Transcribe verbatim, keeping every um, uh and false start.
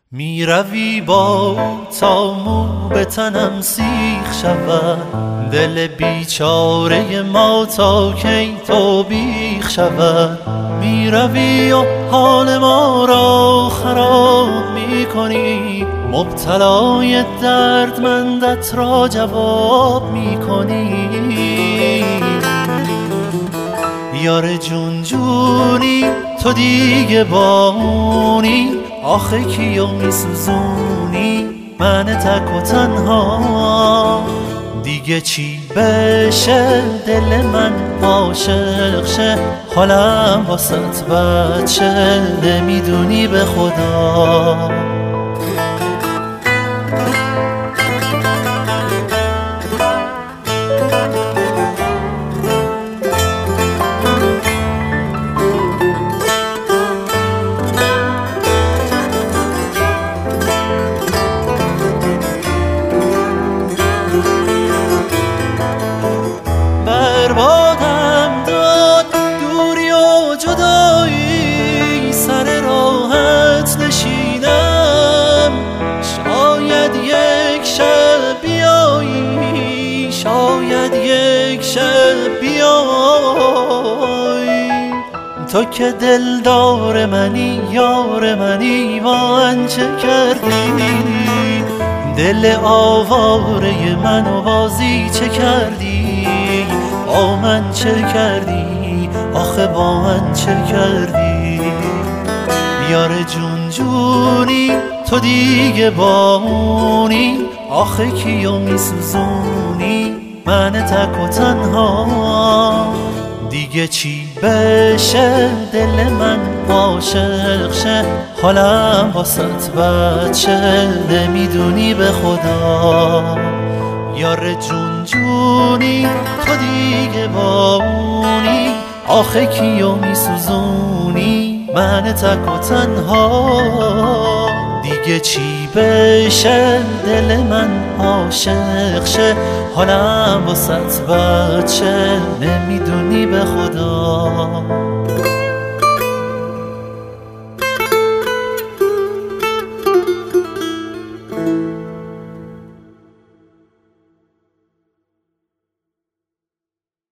می روی با تا مو به تنم سیخ شود، دل بیچاره ما تا کی تو بیخ شود. می روی و حال ما را خراب می کنی، مبتلای دردمندت را جواب می کنی. یار جون جونی تو دیگه بامونی، آخه کیو میسوزونی من تک و تنها. دیگه چی بشه دل من عاشق شه، حالم واسط بچه نمیدونی به خدا. بربادم داد دوری و جدایی، سر راحت نشینم شاید یک شب بیایی، شاید یک شب بیایی. تو که دلدار منی یار منی، من چه کردی دل آواره منو بازی چه کردی، با من چه کردی آخه با من چه کردی. یار جون جونی تو دیگه بامونی، آخه کیو میسوزونی من تک و تنها. دیگه چی بشه دل من عاشق شه، حالم واسط بچه نمیدونی به خدا. یار جون جونی تو دیگه بامونی، آخه کیو میسوزونی من تک و تنها. دیگه چی بشه دل من عاشق شه، حالم واسط بچه نمیدونی به خدا.